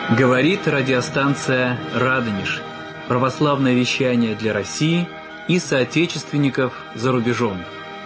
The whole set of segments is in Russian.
Говорит радиостанция «Радонеж». Православное вещание для России и соотечественников за рубежом.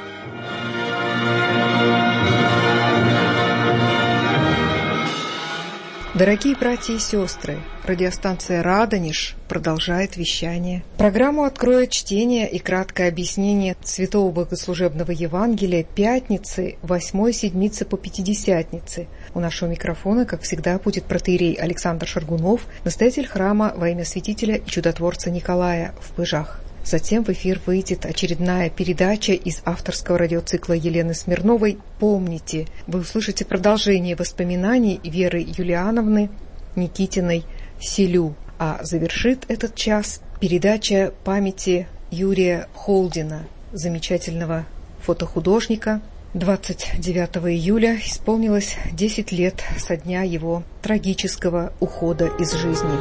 Дорогие братья и сестры, радиостанция «Радонеж» продолжает вещание. Программу откроет чтение и краткое объяснение Святого Богослужебного Евангелия пятницы, 8-й седмицы по Пятидесятнице. У нашего микрофона, как всегда, будет протоиерей Александр Шаргунов, настоятель храма во имя святителя и чудотворца Николая в Пыжах. Затем в эфир выйдет очередная передача из авторского радиоцикла Елены Смирновой «Помните». Вы услышите продолжение воспоминаний Веры Юлиановны Никитиной «Селю». А завершит этот час передача памяти Юрия Холдина, замечательного фотохудожника. 29 июля исполнилось 10 лет со дня его трагического ухода из жизни.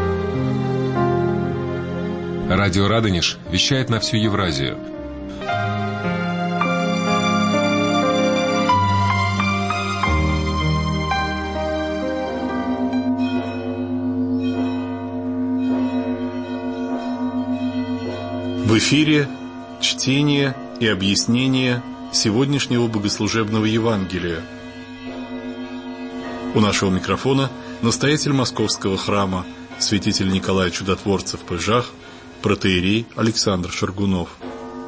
Радио «Радонеж» вещает на всю Евразию. В эфире чтение и объяснение сегодняшнего богослужебного Евангелия. У нашего микрофона настоятель Московского храма, святитель Николай Чудотворца в Пыжах, протоиерей Александр Шаргунов.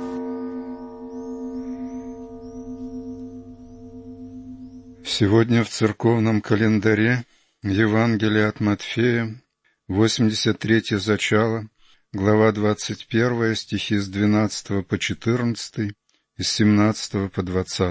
Сегодня в церковном календаре Евангелие от Матфея, 83-е зачало, глава 21, стихи с 12 по 14 и с 17 по 20.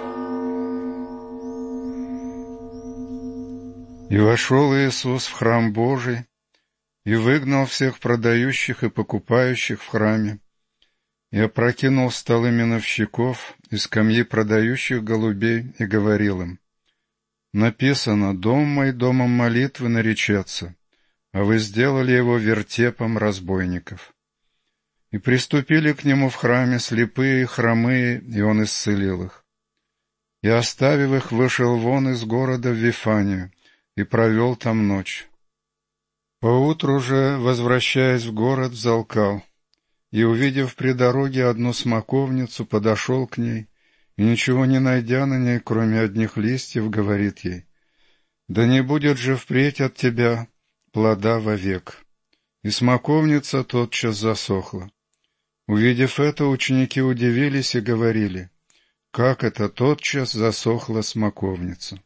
«И вошел Иисус в храм Божий, и выгнал всех продающих и покупающих в храме, и опрокинул столы миновщиков и скамьи продающих голубей, и говорил им: написано, дом мой домом молитвы наречется, а вы сделали его вертепом разбойников. И приступили к нему в храме слепые и хромые, и он исцелил их. И, оставив их, вышел вон из города в Вифанию, и провел там ночь. Поутру же, возвращаясь в город, взалкал, и, увидев при дороге одну смоковницу, подошел к ней, и, ничего не найдя на ней, кроме одних листьев, говорит ей: да не будет же впредь от тебя плода вовек. И смоковница тотчас засохла. Увидев это, ученики удивились и говорили: как это тотчас засохла смоковница?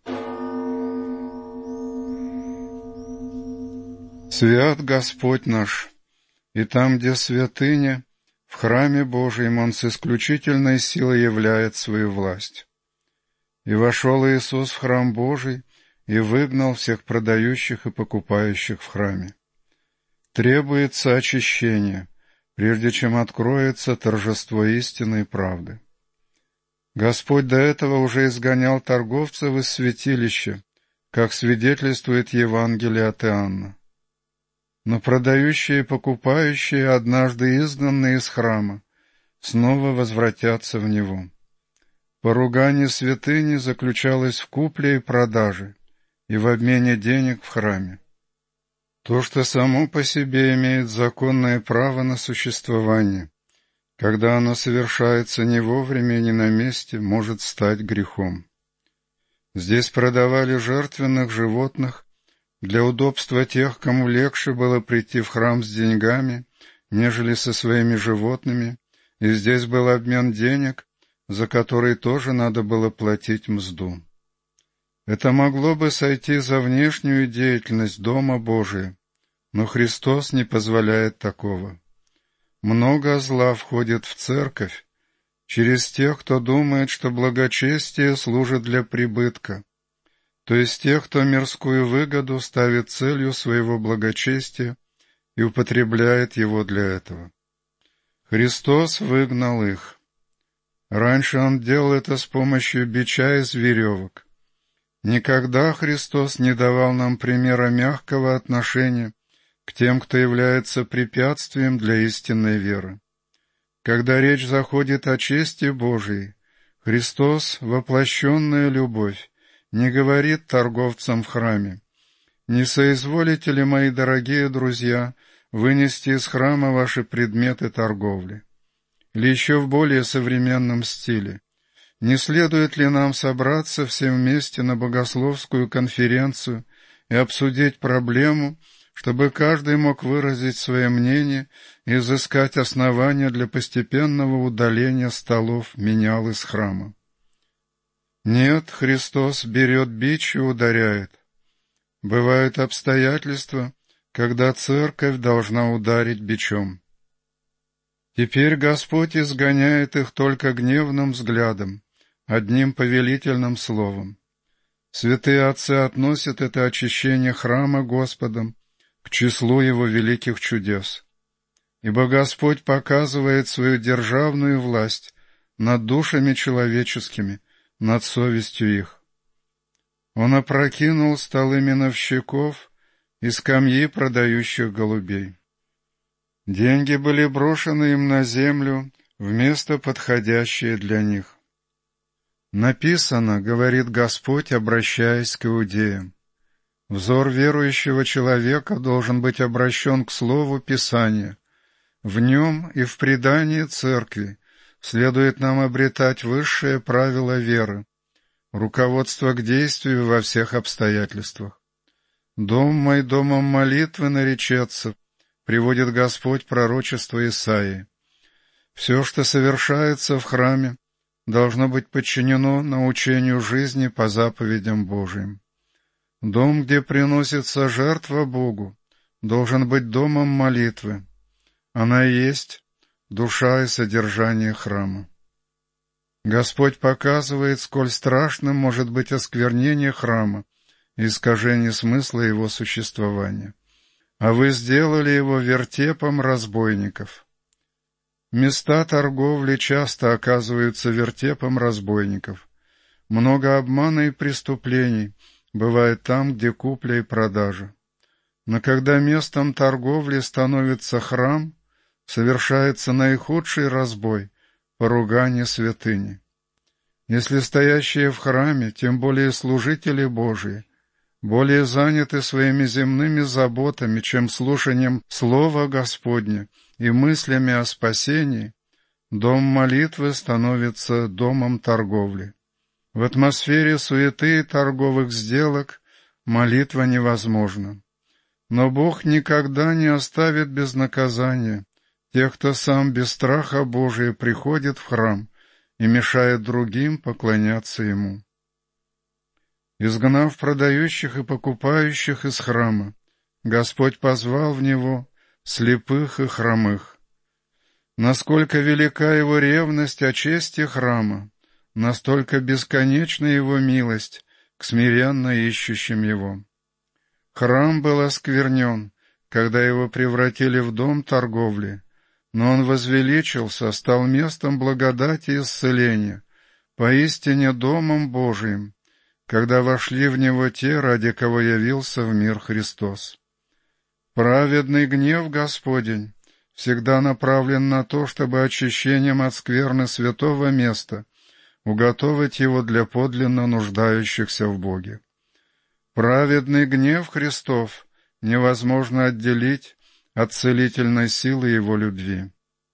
Свят Господь наш, и там, где святыня, в храме Божьем Он с исключительной силой являет свою власть. И вошел Иисус в храм Божий и выгнал всех продающих и покупающих в храме. Требуется очищение, прежде чем откроется торжество истины и правды. Господь до этого уже изгонял торговцев из святилища, как свидетельствует Евангелие от Иоанна. Но продающие и покупающие, однажды изгнанные из храма, снова возвратятся в него. Поругание святыни заключалось в купле и продаже и в обмене денег в храме. То, что само по себе имеет законное право на существование, когда оно совершается не вовремя и не на месте, может стать грехом. Здесь продавали жертвенных животных для удобства тех, кому легче было прийти в храм с деньгами, нежели со своими животными, и здесь был обмен денег, за который тоже надо было платить мзду. Это могло бы сойти за внешнюю деятельность Дома Божия, но Христос не позволяет такого. Много зла входит в церковь через тех, кто думает, что благочестие служит для прибытка, то есть тех, кто мирскую выгоду ставит целью своего благочестия и употребляет его для этого. Христос выгнал их. Раньше Он делал это с помощью бича из веревок. Никогда Христос не давал нам примера мягкого отношения к тем, кто является препятствием для истинной веры. Когда речь заходит о чести Божией, Христос, воплощенная любовь, не говорит торговцам в храме: Не соизволите ли, мои дорогие друзья, вынести из храма ваши предметы торговли? Или еще в более современном стиле? Не следует ли нам собраться все вместе на богословскую конференцию и обсудить проблему, чтобы каждый мог выразить свое мнение и изыскать основания для постепенного удаления столов менял из храма? Нет, Христос берет бич и ударяет. Бывают обстоятельства, когда церковь должна ударить бичом. Теперь Господь изгоняет их только гневным взглядом, одним повелительным словом. Святые отцы относят это очищение храма Господом к числу Его великих чудес. Ибо Господь показывает свою державную власть над душами человеческими, над совестью их. Он опрокинул столы миновщиков и скамьи продающих голубей. Деньги были брошены им на землю в место, подходящее для них. Написано, говорит Господь, обращаясь к иудеям, взор верующего человека должен быть обращен к слову Писания. В нем и в предании церкви следует нам обретать высшее правило веры, руководство к действию во всех обстоятельствах. «Дом мой домом молитвы наречется», приводит Господь пророчество Исаии. Все, что совершается в храме, должно быть подчинено научению жизни по заповедям Божиим. Дом, где приносится жертва Богу, должен быть домом молитвы. Она и есть душа и содержание храма. Господь показывает, сколь страшным может быть осквернение храма и искажение смысла его существования. А вы сделали его вертепом разбойников. Места торговли часто оказываются вертепом разбойников. Много обмана и преступлений бывает там, где купля и продажа. Но когда местом торговли становится храм, совершается наихудший разбой, поругание святыни. Если стоящие в храме, тем более служители Божии, более заняты своими земными заботами, чем слушанием Слова Господня и мыслями о спасении, дом молитвы становится домом торговли. В атмосфере суеты и торговых сделок молитва невозможна. Но Бог никогда не оставит без наказания тех, кто сам без страха Божия приходит в храм и мешает другим поклоняться Ему. Изгнав продающих и покупающих из храма, Господь позвал в него слепых и хромых. Насколько велика Его ревность о чести храма, настолько бесконечна Его милость к смиренно ищущим Его. Храм был осквернен, когда его превратили в дом торговли, но он возвеличился, стал местом благодати и исцеления, поистине домом Божиим, когда вошли в него те, ради кого явился в мир Христос. Праведный гнев Господень всегда направлен на то, чтобы очищением от скверны святого места уготовить его для подлинно нуждающихся в Боге. Праведный гнев Христов невозможно отделить от целительной силы Его любви.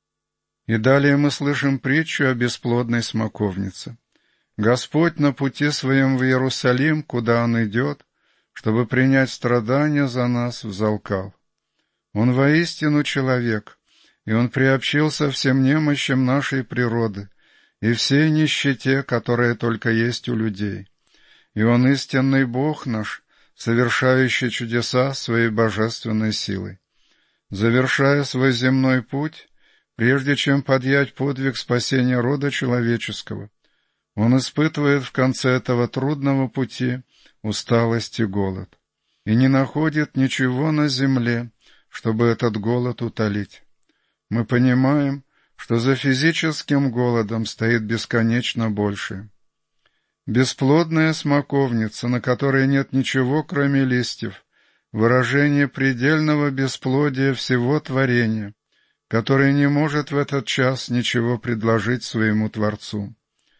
И далее мы слышим притчу о бесплодной смоковнице. Господь на пути Своем в Иерусалим, куда Он идет, чтобы принять страдания за нас, взалкал. Он воистину человек, и Он приобщился всем немощам нашей природы и всей нищете, которая только есть у людей. И Он истинный Бог наш, совершающий чудеса Своей божественной силой. Завершая свой земной путь, прежде чем подъять подвиг спасения рода человеческого, Он испытывает в конце этого трудного пути усталость и голод, и не находит ничего на земле, чтобы этот голод утолить. Мы понимаем, что за физическим голодом стоит бесконечно большее. Бесплодная смоковница, на которой нет ничего, кроме листьев, выражение предельного бесплодия всего творения, которое не может в этот час ничего предложить своему Творцу.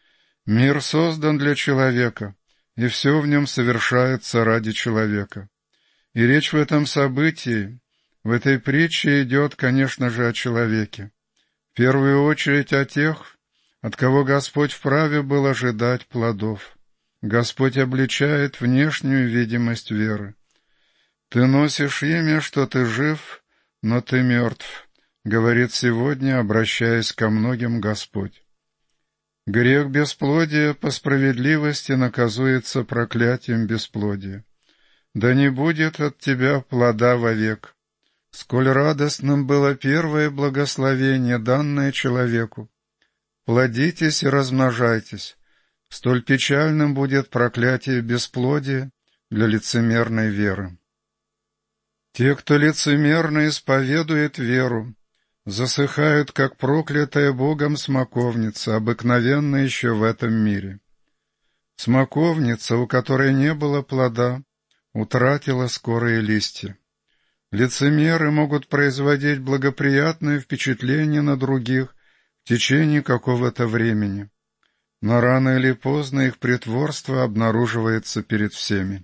Мир создан для человека, и все в нем совершается ради человека. И речь в этом событии, в этой притче идет, конечно же, о человеке. В первую очередь о тех, от кого Господь вправе был ожидать плодов. Господь обличает внешнюю видимость веры. «Ты носишь имя, что ты жив, но ты мертв», — говорит сегодня, обращаясь ко многим Господь. Грех бесплодия по справедливости наказуется проклятием бесплодия. «Да не будет от тебя плода вовек». Сколь радостным было первое благословение, данное человеку. «Плодитесь и размножайтесь», столь печальным будет проклятие бесплодия для лицемерной веры. Те, кто лицемерно исповедует веру, засыхают, как проклятая Богом смоковница, обыкновенно еще в этом мире. Смоковница, у которой не было плода, утратила скорые листья. Лицемеры могут производить благоприятное впечатление на других в течение какого-то времени, но рано или поздно их притворство обнаруживается перед всеми.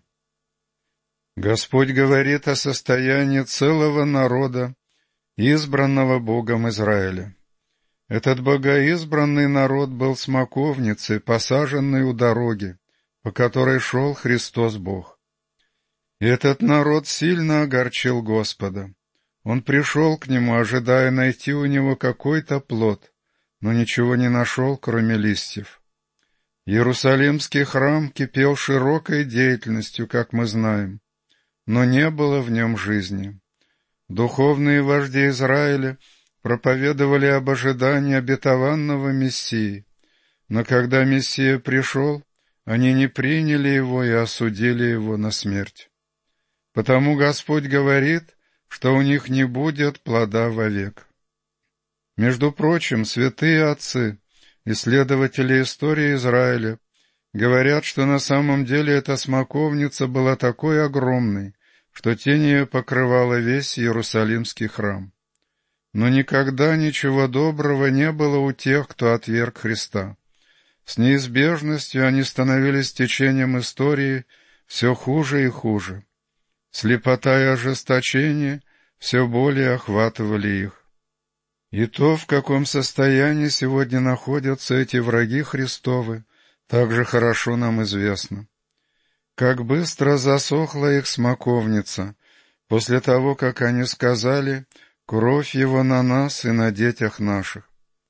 Господь говорит о состоянии целого народа, избранного Богом Израиля. Этот богоизбранный народ был смоковницей, посаженной у дороги, по которой шел Христос Бог. И этот народ сильно огорчил Господа. Он пришел к Нему, ожидая найти у Него какой-то плод, но ничего не нашел, кроме листьев. Иерусалимский храм кипел широкой деятельностью, как мы знаем, но не было в нем жизни. Духовные вожди Израиля проповедовали об ожидании обетованного Мессии, но когда Мессия пришел, они не приняли его и осудили его на смерть. Потому Господь говорит, что у них не будет плода вовек. Между прочим, святые отцы, исследователи истории Израиля, говорят, что на самом деле эта смоковница была такой огромной, что тень ее покрывала весь Иерусалимский храм. Но никогда ничего доброго не было у тех, кто отверг Христа. С неизбежностью они становились течением истории все хуже и хуже. Слепота и ожесточение все более охватывали их. И то, в каком состоянии сегодня находятся эти враги Христовы, также хорошо нам известно. Как быстро засохла их смоковница после того, как они сказали «Кровь его на нас и на детях наших».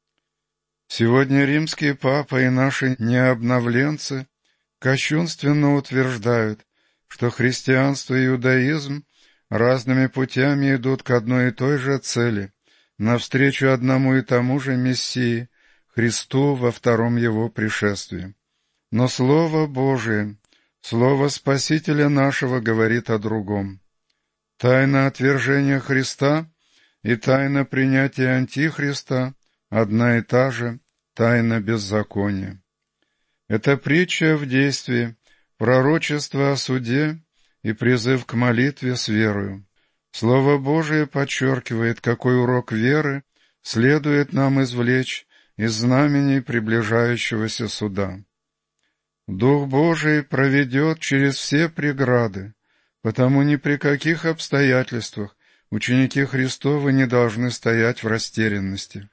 Сегодня римские папы и наши необновленцы кощунственно утверждают, что христианство и иудаизм разными путями идут к одной и той же цели, навстречу одному и тому же Мессии, Христу во втором Его пришествии. Но Слово Божие, Слово Спасителя нашего говорит о другом. Тайна отвержения Христа и тайна принятия Антихриста одна и та же тайна беззакония. Это притча в действии, пророчество о суде и призыв к молитве с верою. Слово Божие подчеркивает, какой урок веры следует нам извлечь из знамений приближающегося суда. Дух Божий проведет через все преграды, потому ни при каких обстоятельствах ученики Христовы не должны стоять в растерянности.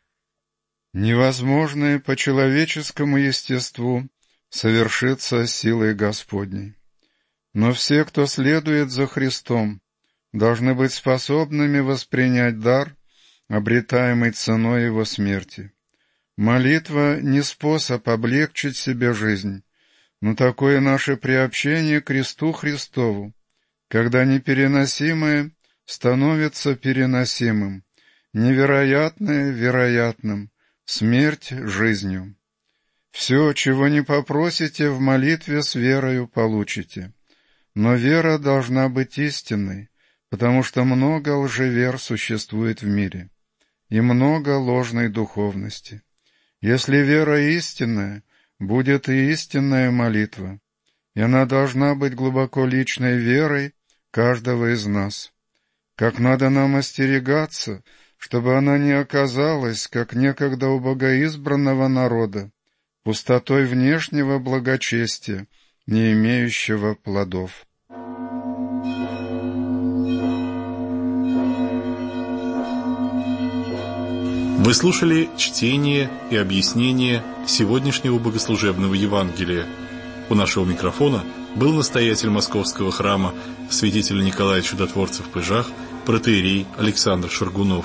Невозможное по человеческому естеству совершится силой Господней. Но все, кто следует за Христом, должны быть способными воспринять дар, обретаемый ценой Его смерти. Молитва не способ облегчить себе жизнь, но такое наше приобщение к кресту Христову, когда непереносимое становится переносимым, невероятное — вероятным, смерть — жизнью. Все, чего не попросите в молитве с верою, получите. Но вера должна быть истинной, потому что много лжевер существует в мире, и много ложной духовности. Если вера истинная, будет и истинная молитва, и она должна быть глубоко личной верой каждого из нас. Как надо нам остерегаться, чтобы она не оказалась, как некогда у богоизбранного народа, пустотой внешнего благочестия, не имеющего плодов. Вы слушали чтение и объяснение сегодняшнего богослужебного Евангелия. У нашего микрофона был настоятель Московского храма святитель Николай Чудотворцев в Пыжах, протоиерей Александр Шаргунов.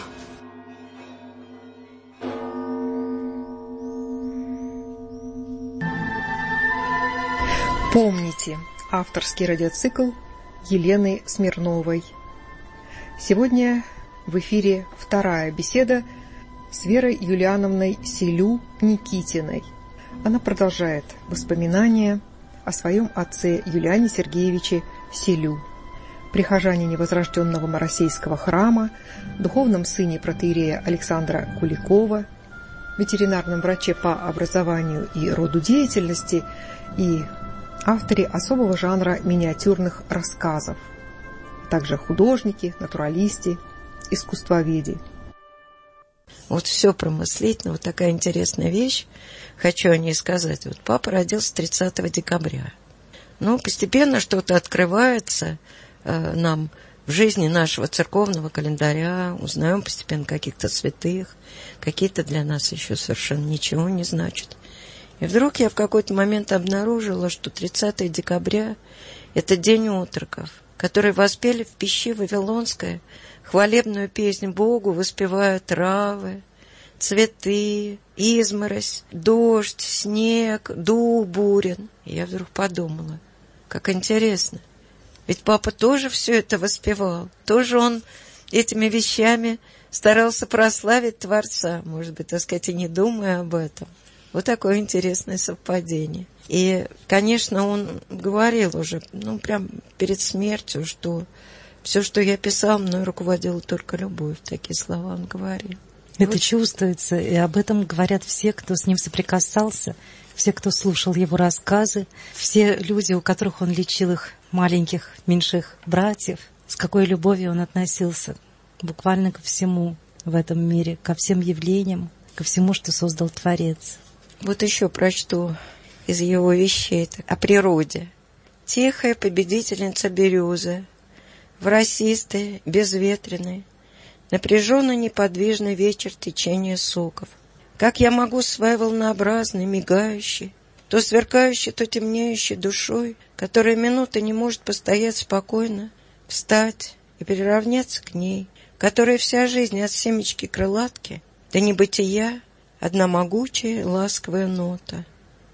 Помните, авторский радиоцикл Елены Смирновой. Сегодня в эфире вторая беседа с Верой Юлиановной Селю-Никитиной. Она продолжает воспоминания о своем отце Юлиане Сергеевиче Селю, прихожанине Возрожденного Моросейского храма, духовном сыне протоиерея Александра Куликова, ветеринарном враче по образованию и роду деятельности и авторе особого жанра миниатюрных рассказов, а также художнике, натуралисте, искусствоведе. Вот все про мыслительно, вот такая интересная вещь, хочу о ней сказать. Вот папа родился 30 декабря. Ну, постепенно что-то открывается нам в жизни нашего церковного календаря, узнаем постепенно каких-то святых, какие-то для нас еще совершенно ничего не значат. И вдруг я в какой-то момент обнаружила, что 30 декабря – это день отроков, которые воспели в пещи Вавилонской хвалебную песнь Богу, воспевая травы, цветы, изморозь, дождь, снег, дул бурен. И я вдруг подумала, как интересно. Ведь папа тоже все это воспевал. Тоже он этими вещами старался прославить Творца, может быть, так сказать, и не думая об этом. Вот такое интересное совпадение. И, конечно, он говорил уже, прям перед смертью, что все, что я писал, мной руководила только любовь. Такие слова он говорил. Это вот чувствуется, и об этом говорят все, кто с ним соприкасался, все, кто слушал его рассказы, все люди, у которых он лечил их маленьких, меньших братьев, с какой любовью он относился буквально ко всему в этом мире, ко всем явлениям, ко всему, что создал Творец. Вот еще прочту из его вещей о природе. Тихая победительница березы, в росистой, безветренной, напряженно неподвижный вечер течения соков. Как я могу своей волнообразной, мигающей, то сверкающей, то темнеющей душой, которая минуты не может постоять спокойно, встать и приравняться к ней, которая вся жизнь от семечки крылатки до небытия, одна могучая ласковая нота.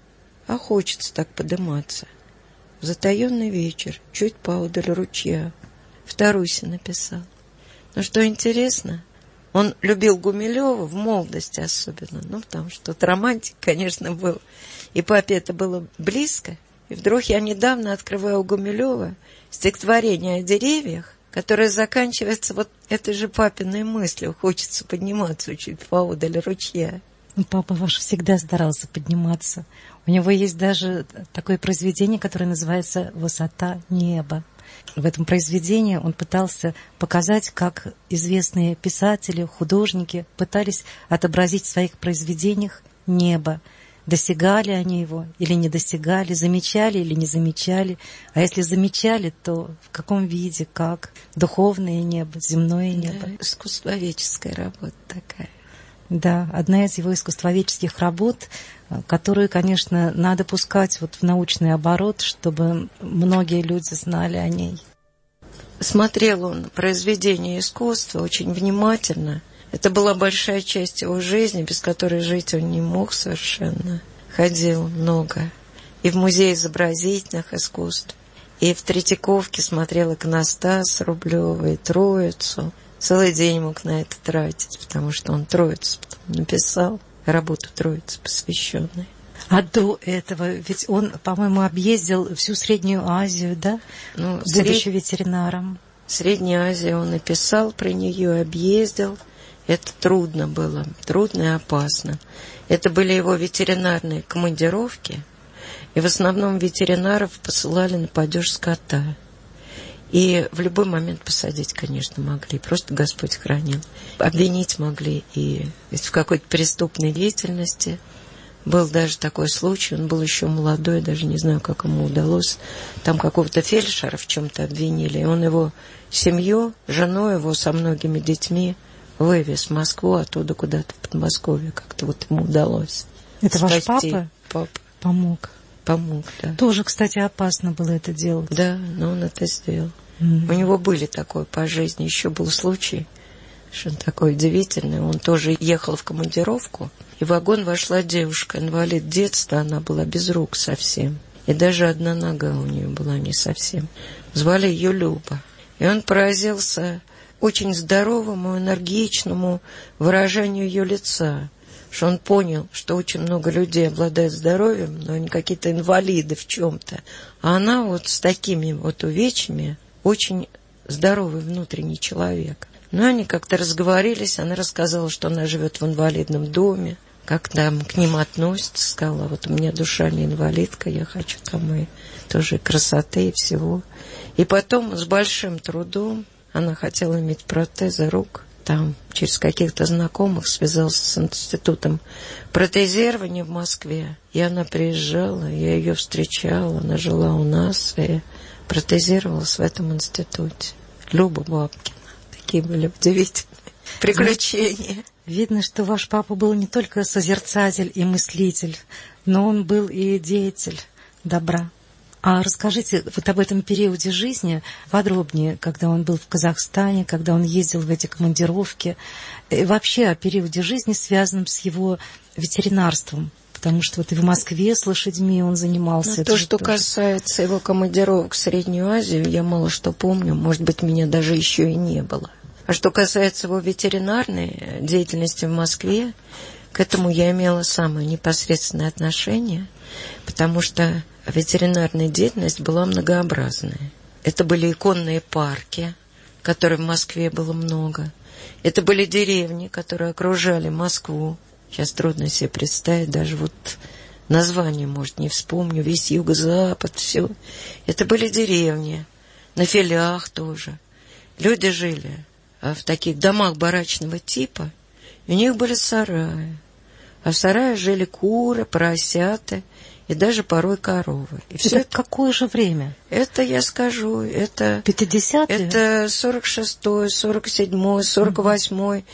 А хочется так подыматься. В затаенный вечер, чуть поодаль ручья, в Тарусе написал. Но что интересно, он любил Гумилева в молодости особенно, потому что тут романтик, конечно, был. И папе это было близко. И вдруг я недавно открываю у Гумилева стихотворение о деревьях, которое заканчивается вот этой же папиной мыслью. Хочется подниматься чуть поодаль ручья. Папа ваш всегда старался подниматься. У него есть даже такое произведение, которое называется «Высота неба». В этом произведении он пытался показать, как известные писатели, художники пытались отобразить в своих произведениях небо. Достигали они его или не достигали, замечали или не замечали. А если замечали, то в каком виде, как? Духовное небо, земное небо. Да, искусствоведческая работа такая. Да, одна из его искусствоведческих работ, которую, конечно, надо пускать вот в научный оборот, чтобы многие люди знали о ней. Смотрел он произведения искусства очень внимательно. Это была большая часть его жизни, без которой жить он не мог совершенно. Ходил много. И в музей изобразительных искусств, и в Третьяковке смотрел иконостас Рублева, и Троицу. Целый день мог на это тратить, потому что он Троицу написал, работу Троицы посвященную. А до этого, ведь он, по-моему, объездил всю Среднюю Азию, да? Будучи ветеринаром. Среднюю Азию он написал про нее, объездил. Это трудно было, трудно и опасно. Это были его ветеринарные командировки, и в основном ветеринаров посылали на падеж скота. И в любой момент посадить, конечно, могли. Просто Господь хранил. Обвинить могли и в какой-то преступной деятельности. Был даже такой случай, он был еще молодой, даже не знаю, как ему удалось. Там какого-то фельдшера в чем-то обвинили. И он его семью, жену его со многими детьми вывез в Москву, оттуда куда-то в Подмосковье. Как-то вот ему удалось. Это спасти. Ваш папа? Папа. Помог. Помог, да. Тоже, кстати, опасно было это делать. Да, но он это сделал. У него были такое по жизни. Еще был случай, что он такой удивительный. Он тоже ехал в командировку, и в вагон вошла девушка, инвалид детства, она была без рук совсем. И даже одна нога у нее была не совсем. Звали ее Люба. И он поразился очень здоровому, энергичному выражению ее лица. Что он понял, что очень много людей обладают здоровьем, но они какие-то инвалиды в чем-то. А она вот с такими вот увечьями очень здоровый внутренний человек. Но они как-то разговорились, она рассказала, что она живет в инвалидном доме, как там к ним относятся, сказала, вот у меня душа не инвалидка, я хочу там и тоже красоты и всего. И потом с большим трудом она хотела иметь протезы рук. Там через каких-то знакомых связался с институтом протезирования в Москве. И она приезжала, я ее встречала, она жила у нас и протезировалась в этом институте. Люба Бабкина. Такие были удивительные приключения. Видно, что ваш папа был не только созерцатель и мыслитель, но он был и деятель добра. А расскажите вот об этом периоде жизни подробнее, когда он был в Казахстане, когда он ездил в эти командировки, и вообще о периоде жизни, связанном с его ветеринарством, потому что вот и в Москве с лошадьми он занимался. То, что касается его командировок в Среднюю Азию, я мало что помню, может быть, меня даже еще и не было. А что касается его ветеринарной деятельности в Москве, к этому я имела самое непосредственное отношение, потому что ветеринарная деятельность была многообразная. Это были иконные парки, которых в Москве было много. Это были деревни, которые окружали Москву. Сейчас трудно себе представить, даже вот название, может, не вспомню, весь юго-запад, все. Это были деревни, на филях тоже. Люди жили в таких домах барачного типа, и у них были сараи. А в сарае жили куры, поросята и даже порой коровы. И все это какое же время? Это, я скажу, это 50-е? Это 46-й, 47-й, 48-й,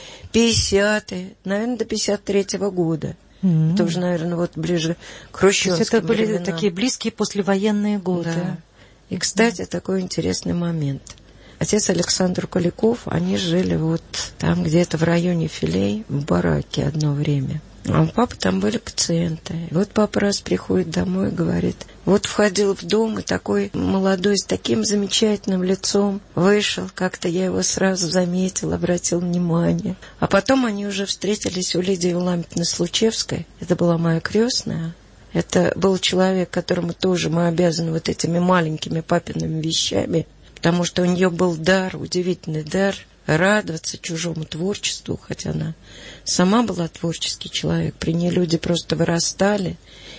50-й, наверное, до 53-го года. Это уже, наверное, вот ближе к хрущевским временам. Это были такие близкие послевоенные годы. Да. И, кстати, такой интересный момент. Отец Александр Куликов, они жили вот там где-то в районе Филей, в бараке одно время. А у папы там были пациенты. И вот папа раз приходит домой и говорит, вот входил в дом, и такой молодой, с таким замечательным лицом вышел. Как-то я его сразу заметил, обратил внимание. А потом они уже встретились у Лидии Владимировны Случевской. Это была моя крестная. Это был человек, которому тоже мы обязаны вот этими маленькими папиными вещами, потому что у нее был дар, удивительный дар, радоваться чужому творчеству, хотя она сама была творческий человек. При ней люди просто вырастали,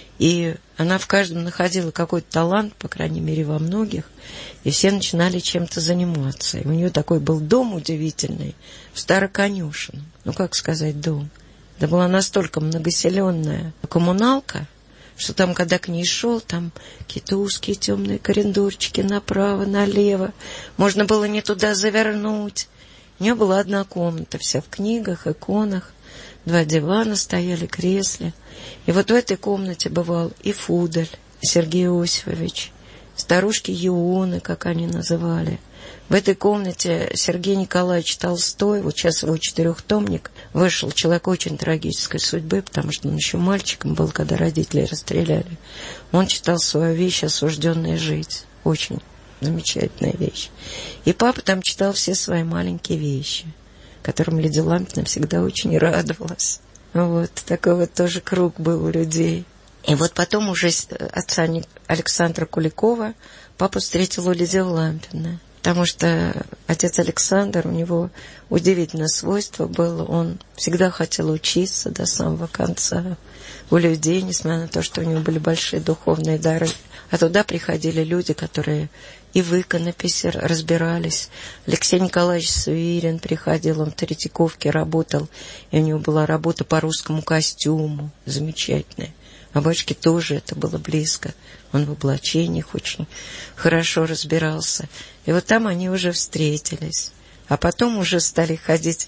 и она в каждом находила какой-то талант, по крайней мере, во многих, и все начинали чем-то заниматься. И у нее такой был дом удивительный, в Староконюшенном. Ну, как сказать, дом? Это была настолько многоселенная коммуналка, что там, когда к ней шел, там какие-то узкие темные коридорчики направо, налево. Можно было не туда завернуть. У нее была одна комната, вся в книгах, иконах. 2 дивана стояли, кресла. И вот в этой комнате бывал и Фудель, и Сергей Иосифович, старушки Ионы, как они называли. В этой комнате Сергей Николаевич Толстой, вот сейчас его 4-томник, вышел, человек очень трагической судьбы, потому что он еще мальчиком был, когда родители расстреляли. Он читал свою вещь «Осужденная жить». Очень замечательная вещь. И папа там читал все свои маленькие вещи, которым Лидия Лампина всегда очень радовалась. Вот, такой вот тоже круг был у людей. И вот потом уже отца Александра Куликова папа встретил у Лидии Лампиной. Потому что отец Александр, у него удивительное свойство было, он всегда хотел учиться до самого конца у людей, несмотря на то, что у него были большие духовные дары. А туда приходили люди, которые и в иконописи разбирались. Алексей Николаевич Свирин приходил, он в Третьяковке работал, и у него была работа по русскому костюму, замечательная. А батюшке тоже это было близко. Он в облачениях очень хорошо разбирался. И вот там они уже встретились. А потом уже стали ходить в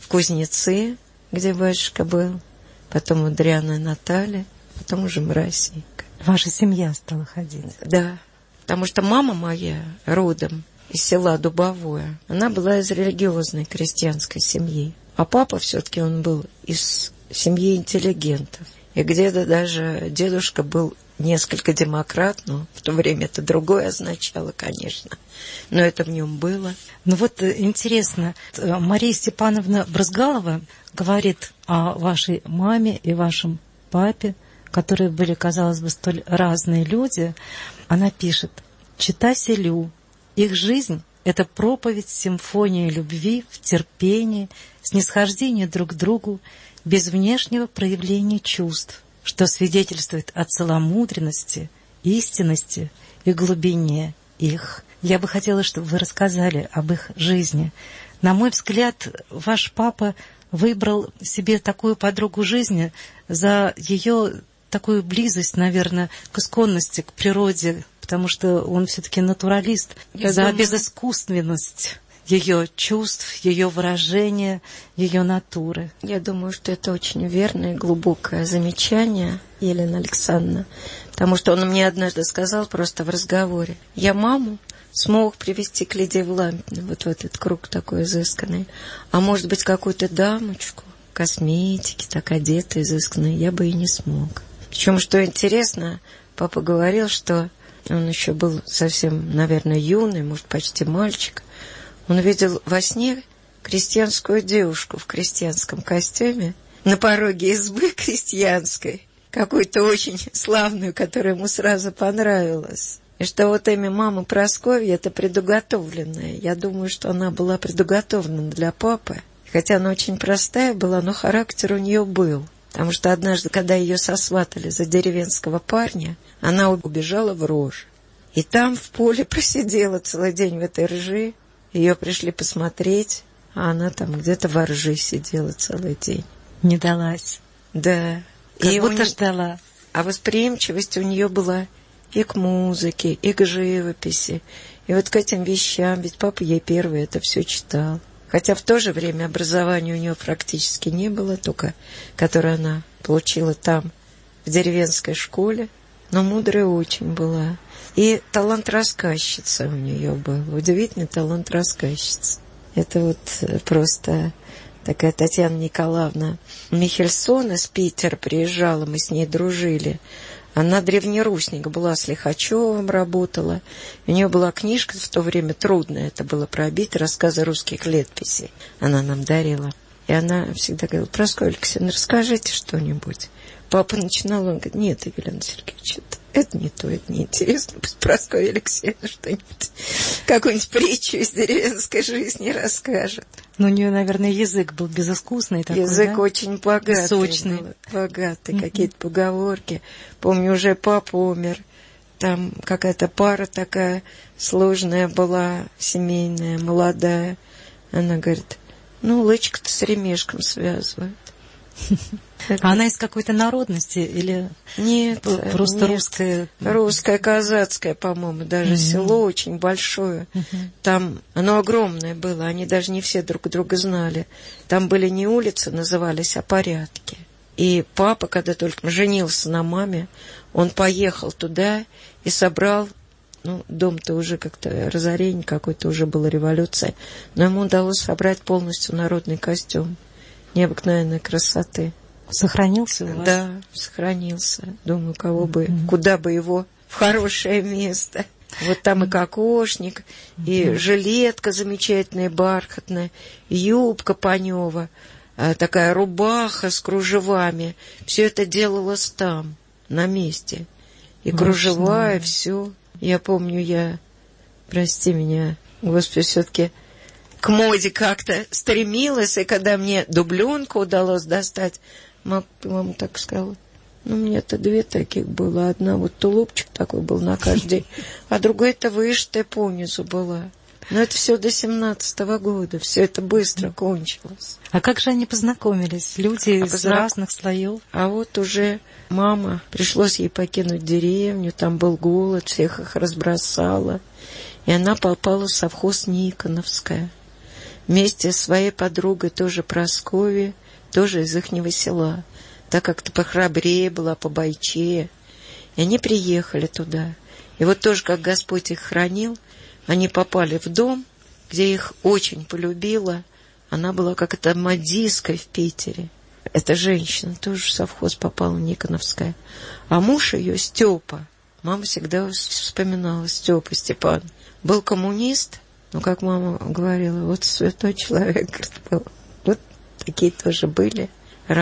Кузнецы, где батюшка был, потом Мудряная Наталья, потом уже Моросейка. Ваша семья стала ходить? Да, потому что мама моя родом из села Дубовое, она была из религиозной крестьянской семьи. А папа все-таки он был из семьи интеллигентов. И где-то даже дедушка был несколько демократ, но в то время это другое означало, конечно. Но это в нем было. Ну вот интересно, Мария Степановна Брызгалова говорит о вашей маме и вашем папе, которые были, казалось бы, столь разные люди. Она пишет: «Чита селю, их жизнь — это проповедь симфонии любви в терпении, снисхождении друг к другу, без внешнего проявления чувств, что свидетельствует о целомудренности, истинности и глубине их». Я бы хотела, чтобы вы рассказали об их жизни. На мой взгляд, ваш папа выбрал себе такую подругу жизни за ее такую близость, наверное, к исконности, к природе, потому что он все-таки натуралист, за безыскусственность ее чувств, ее выражения, ее натуры. Я думаю, что это очень верное и глубокое замечание, Елена Александровна, потому что он мне однажды сказал просто в разговоре: я маму смог привести к Лидии Владимировне, вот в этот круг такой изысканный, а может быть, какую-то дамочку, косметики, так одетой, изысканной, я бы и не смог. Причем, что интересно, папа говорил, что он еще был совсем, наверное, юный, может, почти мальчик. Он видел во сне крестьянскую девушку в крестьянском костюме на пороге избы крестьянской, какую-то очень славную, которая ему сразу понравилась. И что вот имя мамы Прасковьи — это предуготовленная. Я думаю, что она была предуготовлена для папы. Хотя она очень простая была, но характер у нее был. Потому что однажды, когда ее сосватали за деревенского парня, она убежала в рожь. И там в поле просидела целый день в этой ржи. Ее пришли посмотреть, а она там где-то во ржи сидела целый день. Не далась. Да. Как будто ждала. А восприимчивость у нее была и к музыке, и к живописи, и вот к этим вещам. Ведь папа ей первый это все читал. Хотя в то же время образования у нее практически не было, только которое она получила там, в деревенской школе. Но мудрая очень была. И талант рассказчицы у нее был. Удивительный талант рассказчицы. Это вот просто такая Татьяна Николаевна Михельсон из Питера приезжала, мы с ней дружили. Она древнерусник была, с Лихачевым работала. У нее была книжка в то время трудная, это было пробить, рассказы русских летописей. Она нам дарила. И она всегда говорила: Прасковья Алексеевна, расскажите что-нибудь. Папа начинал, он говорит: нет, Елена Сергеевич, это не то, это неинтересно. Пусть Прасковья Алексеевна что-нибудь, какую-нибудь притчу из деревенской жизни расскажет. Но у нее, наверное, язык был безыскусный такой, язык, да? Очень богатый. Сочный. Был, богатый, какие-то поговорки. Помню, уже папа умер. Там какая-то пара такая сложная была, семейная, молодая. Она говорит: ну, лычка-то с ремешком связывают. А она из какой-то народности или нет, просто нет, русская? Русская, казацкая, по-моему, даже село очень большое. Там оно огромное было, они даже не все друг друга знали. Там были не улицы назывались, а порядки. И папа, когда только женился на маме, он поехал туда и собрал, ну, дом-то уже как-то разорение какое-то, уже была революция, но ему удалось собрать полностью народный костюм необыкновенной красоты. Сохранился у вас? Да, сохранился. Думаю, кого бы, куда бы его в хорошее место. Вот там и кокошник, и жилетка замечательная, бархатная, юбка Панева, такая рубаха с кружевами. Все это делалось там, на месте. И кружева, и все. Я помню, прости меня, Господи, все-таки к моде как-то стремилась, и когда мне дубленку удалось достать, мама так сказала: ну, у меня-то две таких было. Одна вот тулупчик такой был на каждый, а другая-то вышитая понизу была. Но это все до 17-го года, все это быстро кончилось. А как же они познакомились? Люди из разных слоев. А вот уже мама, пришлось ей покинуть деревню, там был голод, всех их разбросала. И она попала в совхоз Никоновская, вместе с своей подругой, тоже Прасковьей, тоже из ихнего села, так как-то похрабрее была, побойчее. И они приехали туда. И вот тоже, как Господь их хранил, они попали в дом, где их очень полюбила. Она была как-то модисткой в Питере. Эта женщина тоже в совхоз попала, Никоновская. А муж ее, Степа, мама всегда вспоминала, Степа Степан, был коммунист, но, как мама говорила, вот святой человек, говорит, был. Вот такие тоже были.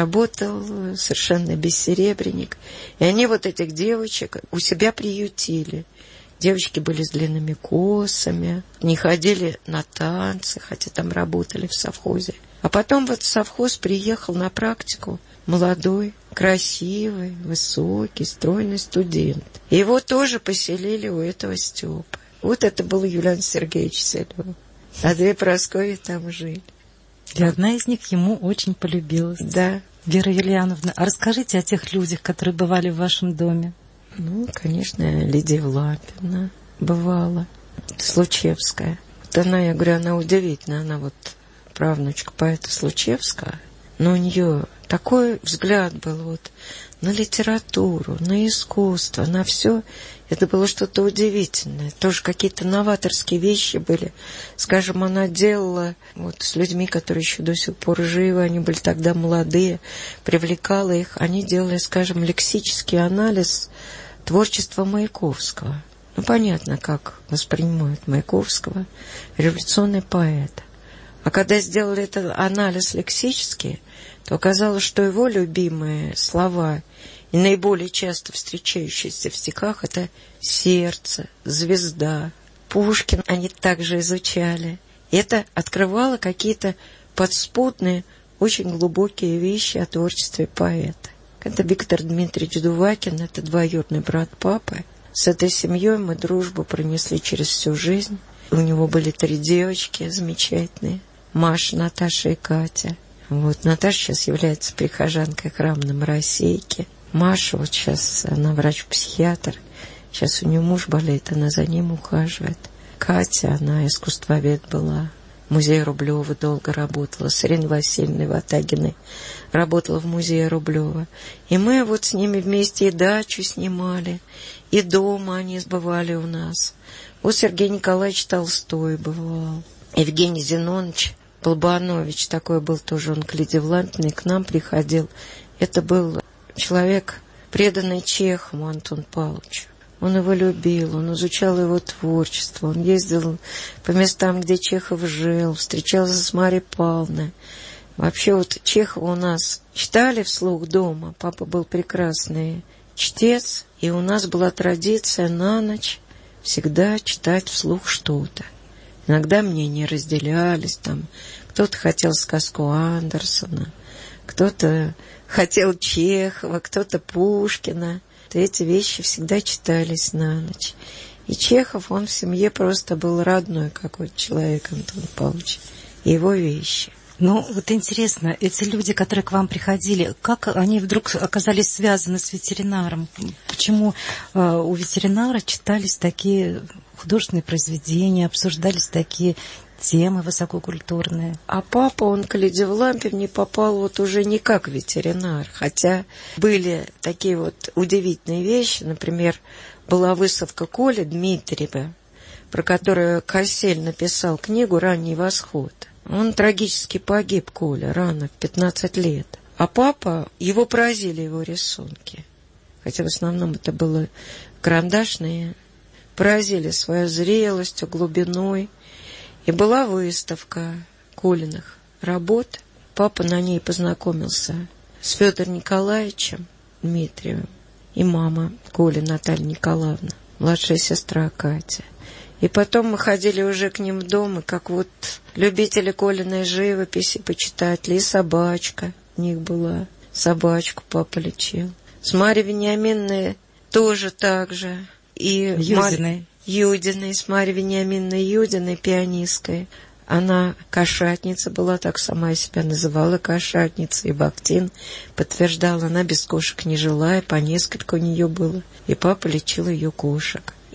Работал совершенно бессеребренник. И они вот этих девочек у себя приютили. Девочки были с длинными косами, не ходили на танцы, хотя там работали в совхозе. А потом вот в совхоз приехал на практику молодой, красивый, высокий, стройный студент. И его тоже поселили у этого Степы. Вот это был Юлиан Сергеевич Сельвов. А две Прасковьи там жили. И одна из них ему очень полюбилась. Да. Вера Юлиановна, а расскажите о тех людях, которые бывали в вашем доме. Ну, конечно, Лидия Влапина бывала, Случевская. Вот она, я говорю, она удивительная, она вот правнучка поэта Случевского, но у нее такой взгляд был вот на литературу, на искусство, на все. Это было что-то удивительное. Тоже какие-то новаторские вещи были. Скажем, она делала вот с людьми, которые еще до сих пор живы, они были тогда молодые, привлекала их. Они делали, скажем, лексический анализ творчества Маяковского. Ну, понятно, как воспринимают Маяковского, революционный поэт. А когда сделали этот анализ лексический, то оказалось, что его любимые слова и наиболее часто встречающиеся в стихах — это сердце, звезда. Пушкин они также изучали. И это открывало какие-то подспудные, очень глубокие вещи о творчестве поэта. Это Виктор Дмитриевич Дувакин, это двоюродный брат папы. С этой семьей мы дружбу пронесли через всю жизнь. У него были 3 девочки замечательные. Маша, Наташа и Катя. Вот Наташа сейчас является прихожанкой храма на Моросейке. Маша вот сейчас, она врач-психиатр. Сейчас у нее муж болеет, она за ним ухаживает. Катя, она искусствовед была. В музее Рублева долго работала. С Ириной Васильевной Ватагиной работала в музее Рублева. И мы вот с ними вместе и дачу снимали, и дома они бывали у нас. Вот Сергей Николаевич Толстой бывал. Евгений Зинонович Полбанович такой был тоже, он к Лидии Влапиной к нам приходил. Это был человек, преданный Чехову Антону Павловичу. Он его любил, он изучал его творчество, он ездил по местам, где Чехов жил, встречался с Марьей Павловной. Вообще вот Чехова у нас читали вслух дома, папа был прекрасный чтец, и у нас была традиция на ночь всегда читать вслух что-то. Иногда мнения разделялись, там кто-то хотел сказку Андерсона, кто-то хотел Чехова, кто-то Пушкина. Эти вещи всегда читались на ночь. И Чехов, он в семье просто был родной какой-то человек, Антон Павлович, и его вещи. Ну, вот интересно, эти люди, которые к вам приходили, как они вдруг оказались связаны с ветеринаром? Почему у ветеринара читались такие художественные произведения, обсуждались такие темы высококультурные? А папа, он к Лидии Влапине попал вот уже не как ветеринар, хотя были такие вот удивительные вещи. Например, была выставка Коли Дмитриева, про которую Кассель написал книгу «Ранний восход». Он трагически погиб, Коля, рано, в 15 лет. А папа, его поразили его рисунки. Хотя в основном это было карандашные. Поразили своей зрелостью, глубиной. И была выставка Колиных работ. Папа на ней познакомился с Федором Николаевичем Дмитриевым и мама Коли Наталья Николаевна, младшая сестра Катя. И потом мы ходили уже к ним в дом, и как вот любители Колиной живописи, почитатели, и собачка у них была. Собачку папа лечил. С Марьей Вениаминовной тоже так же. И Юдиной, с Марьей Вениаминовной Юдиной, пианисткой. Она кошатница была, так сама себя называла, кошатница. И Бахтин подтверждал, она без кошек не жила, и по несколько у нее было. И папа лечил ее кошек.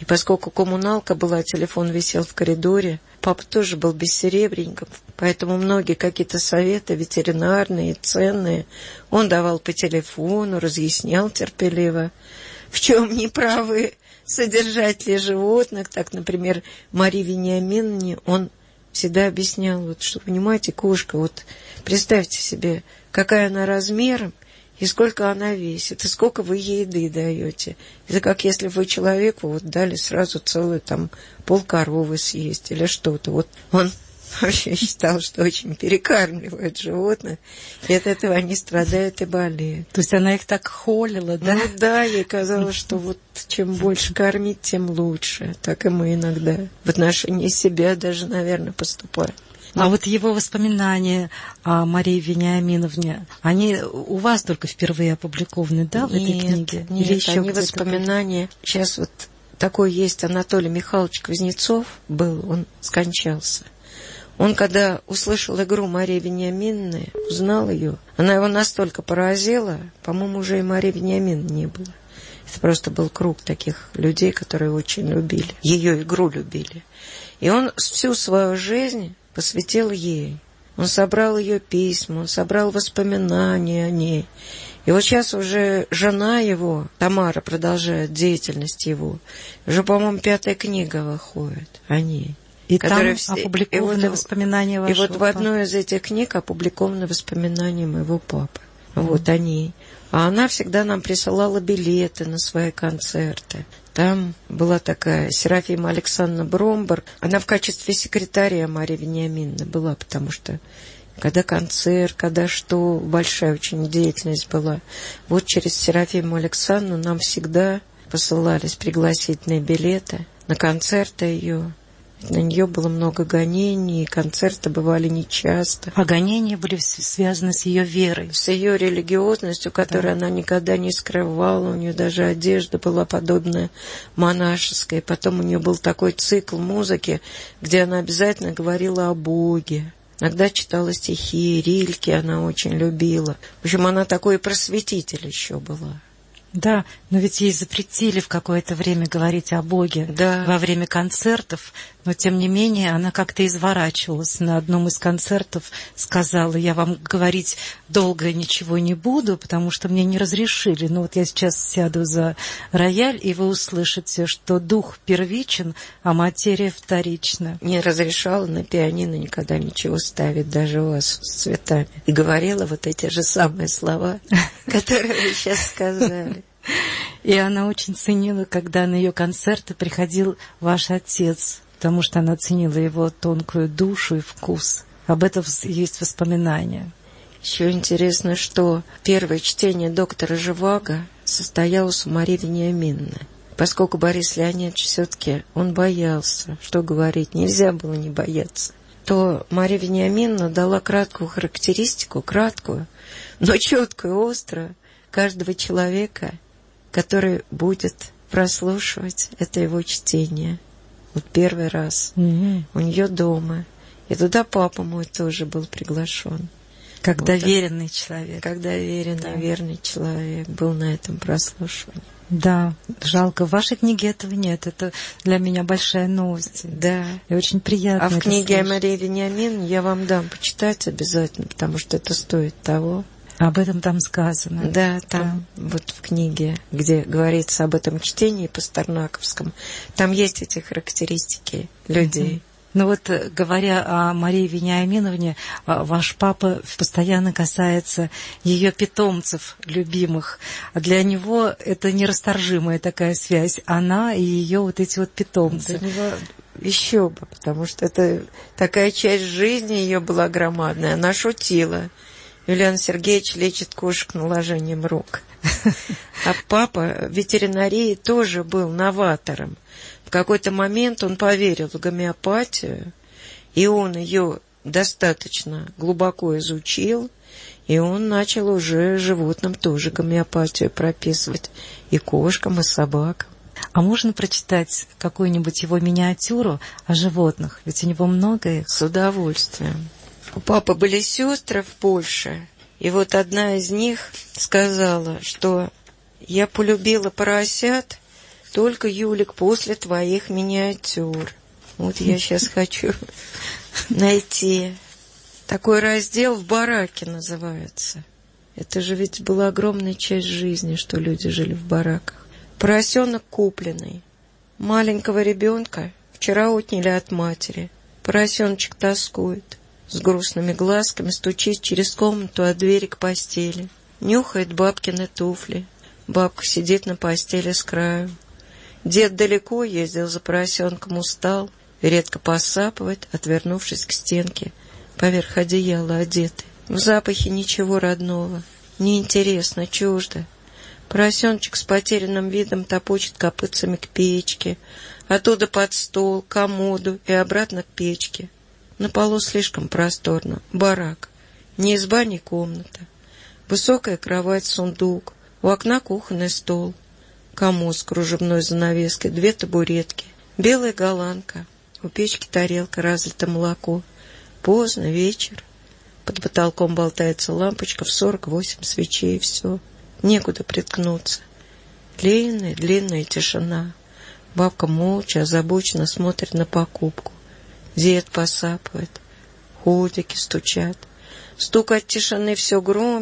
И поскольку коммуналка была, телефон висел в коридоре, папа тоже был бессеребренником, поэтому многие какие-то советы ветеринарные, ценные, он давал по телефону, разъяснял терпеливо, в чем неправы содержатели животных. Так, например, Марии Вениаминовне он всегда объяснял, вот, что, понимаете, кошка, вот представьте себе, какая она размером, и сколько она весит, и сколько вы ей еды даете. Это как если вы человеку вот дали сразу целую там полкоровы съесть или что-то. Вот он вообще считал, что очень перекармливают животных, и от этого они страдают и болеют. То есть она их так холила, да? Ну да, ей казалось, что вот чем больше кормить, тем лучше. Так и мы иногда в отношении себя даже, наверное, поступаем. А вот его воспоминания о Марии Вениаминовне, они у вас только впервые опубликованы, да, в этой книге? Нет, или еще они воспоминания. Сейчас вот такой есть Анатолий Михайлович Кузнецов был, он скончался. Он, когда услышал игру Марии Вениаминовны, узнал ее, она его настолько поразила, по-моему, уже и Марии Вениаминовны не было. Это просто был круг таких людей, которые очень любили, ее игру любили. И он всю свою жизнь посвятил ей. Он собрал ее письма, он собрал воспоминания о ней. И вот сейчас уже жена его, Тамара, продолжает деятельность его. Уже, по-моему, 5-я книга выходит о ней. И там опубликованы воспоминания вашего папы. И вот в одной из этих книг опубликованы воспоминания моего папы. Вот они. А она всегда нам присылала билеты на свои концерты. Там была такая Серафима Александровна Бромбер. Она в качестве секретаря Марии Вениаминовны была, потому что когда концерт, когда что, большая очень деятельность была. Вот через Серафиму Александровну нам всегда посылались пригласительные билеты на концерты ее. На нее было много гонений, и концерты бывали нечасто. А гонения были связаны с ее верой. С ее религиозностью, которую она никогда не скрывала. У нее даже одежда была подобная монашеской. Потом у нее был такой цикл музыки, где она обязательно говорила о Боге. Иногда читала стихи, Рильке она очень любила. В общем, она такой просветитель еще была. Да, но ведь ей запретили в какое-то время говорить о Боге во время концертов, но тем не менее она как-то изворачивалась. На одном из концертов сказала: я вам говорить долго ничего не буду, потому что мне не разрешили. Но вот я сейчас сяду за рояль, и вы услышите, что дух первичен, а материя вторична. Не разрешала на пианино никогда ничего ставить, даже у вас с цветами. И говорила вот эти же самые слова, которые вы сейчас сказали. И она очень ценила, когда на ее концерты приходил ваш отец, потому что она ценила его тонкую душу и вкус. Об этом есть воспоминания. Еще интересно, что первое чтение доктора Живаго состоялось у Марии Вениаминовны. Поскольку Борис Леонидович все-таки он боялся, что говорить, нельзя было не бояться, то Мария Вениаминовна дала краткую характеристику, но четкую, острую, каждого человека, который будет прослушивать это его чтение. Вот первый раз. У нее дома. И туда папа мой тоже был приглашен. Как вот доверенный человек. Как доверенный, верный человек был на этом прослушивании. Да, жалко. В вашей книге этого нет. Это для меня большая новость. Да. И очень приятно. А в книге о Марии Вениаминовне я вам дам почитать обязательно, потому что это стоит того. Об этом там сказано. Да, там вот в книге, где говорится об этом чтении пастернаковском, там есть эти характеристики людей. Ну вот, говоря о Марии Вениаминовне, ваш папа постоянно касается ее питомцев любимых. А для него это нерасторжимая такая связь. Она и ее вот эти вот питомцы. Для него еще бы, потому что это такая часть жизни ее была громадная. Она шутила. Юлиан Сергеевич лечит кошек наложением рук. А папа в ветеринарии тоже был новатором. В какой-то момент он поверил в гомеопатию, и он ее достаточно глубоко изучил, и он начал уже животным тоже гомеопатию прописывать, и кошкам, и собакам. А можно прочитать какую-нибудь его миниатюру о животных? Ведь у него много их. С удовольствием. У папы были сестры в Польше, и вот одна из них сказала, что я полюбила поросят, только, Юлик, после твоих миниатюр. Вот я сейчас хочу найти. Такой раздел в бараке называется. Это же ведь была огромная часть жизни, что люди жили в бараках. Поросенок купленный. Маленького ребенка вчера отняли от матери. Поросеночек тоскует. С грустными глазками стучит через комнату от двери к постели. Нюхает бабкины туфли. Бабка сидит на постели с краю. Дед далеко ездил за поросенком, устал. Редко посапывает, отвернувшись к стенке. Поверх одеяла одетый. В запахе ничего родного. Неинтересно, чуждо. Поросеночек с потерянным видом топочет копытцами к печке. Оттуда под стол, комоду и обратно к печке. На полу слишком просторно. Барак. Ни изба, ни комната. Высокая кровать, сундук. У окна кухонный стол. Комод с кружевной занавеской, 2 табуретки. Белая голландка. У печки тарелка, разлито молоко. Поздно, вечер. Под потолком болтается лампочка в 48 свечей, и все. Некуда приткнуться. Длинная тишина. Бабка молча, озабоченно смотрит на покупку. Дед посапывает. Ходики стучат. Стук от тишины все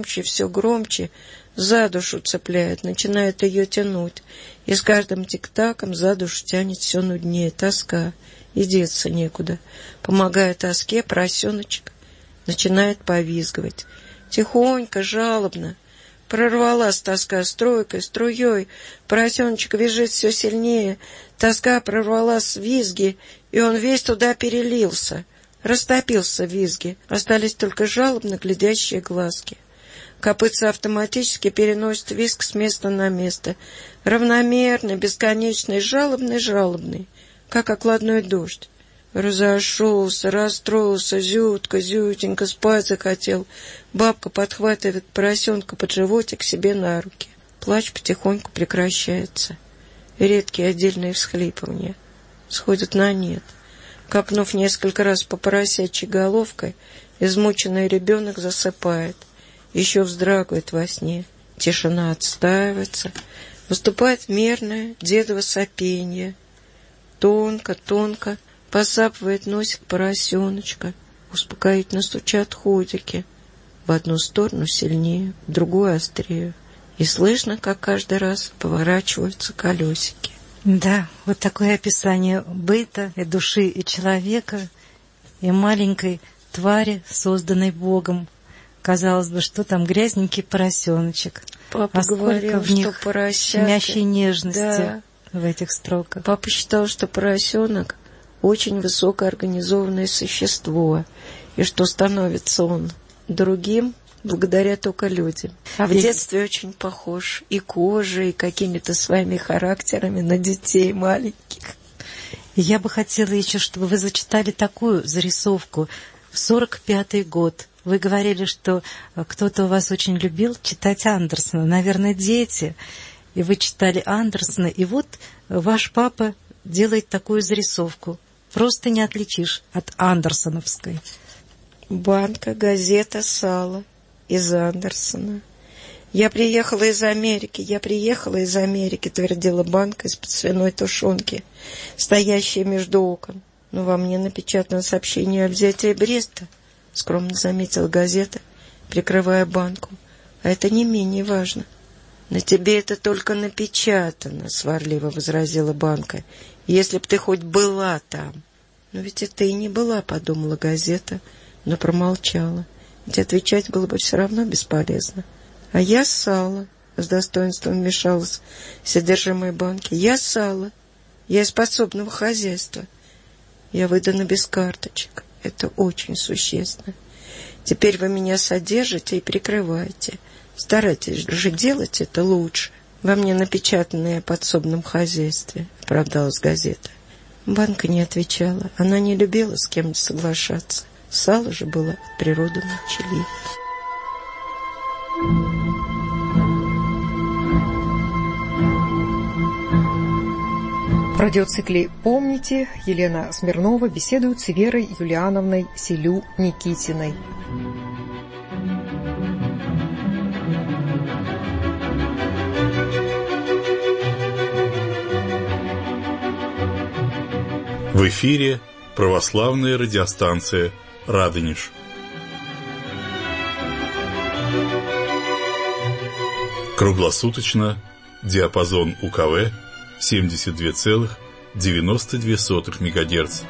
громче, за душу цепляет, начинает ее тянуть. И с каждым тик-таком за душу тянет все нуднее. Тоска. И деться некуда. Помогая тоске, поросеночек начинает повизгивать. Тихонько, жалобно. Прорвалась тоска струей. Поросеночек визжит все сильнее. Тоска прорвалась с визги, и он весь туда перелился. Растопился в визге. Остались только жалобно глядящие глазки. Копытца автоматически переносит визг с места на место. Равномерный, бесконечный, жалобный, как окладной дождь. Разошелся, расстроился, зютенько спать захотел. Бабка подхватывает поросенка под животик себе на руки. Плач потихоньку прекращается. Редкие отдельные всхлипывания сходят на нет. Копнув несколько раз по поросячьей головкой, измученный ребенок засыпает. Еще вздрагивает во сне. Тишина отстаивается. Выступает мерное дедово сопенье. Тонко посапывает носик поросеночка. Успокоительно стучат ходики. В одну сторону сильнее, в другую острее. И слышно, как каждый раз поворачиваются колесики. Да, вот такое описание быта и души и человека, и маленькой твари, созданной Богом. Казалось бы, что там грязненький поросеночек. Папа говорил, в них что поросята... щемящей нежности, да, в этих строках. Папа считал, что поросенок очень высокоорганизованное существо, и что становится он другим благодаря только людям. А в детстве очень похож и кожей, и какими-то своими характерами на детей маленьких. Я бы хотела еще, чтобы вы зачитали такую зарисовку. В 45-й год вы говорили, что кто-то у вас очень любил читать Андерсона, наверное, дети. И вы читали Андерсона, и вот ваш папа делает такую зарисовку. Просто не отличишь от андерсоновской. Банка, газета, сало из Андерсона. Я приехала из Америки, твердила банка из-под свиной тушенки, стоящая между окон. Но во мне напечатано сообщение о взятии Бреста, скромно заметила газета, прикрывая банку. А это не менее важно. На тебе это только напечатано, сварливо возразила банка. Если б ты хоть была там. Но ведь это и не была, подумала газета, но промолчала. Ведь отвечать было бы все равно бесполезно. А я сало, с достоинством вмешалась содержимое банки. Я сало. Я из подсобного хозяйства. Я выдана без карточек. Это очень существенно. Теперь вы меня содержите и прикрываете. Старайтесь же делать это лучше. Во мне напечатанное о подсобном хозяйстве, оправдалась газета. Банка не отвечала. Она не любила с кем-то соглашаться. Сало же было от природы молчаливо. В радиоцикле «Помните» Елена Смирнова беседует с Верой Юлиановной Селю-Никитиной. В эфире православная радиостанция «Радонеж». Круглосуточно диапазон УКВ 72,92 МГц.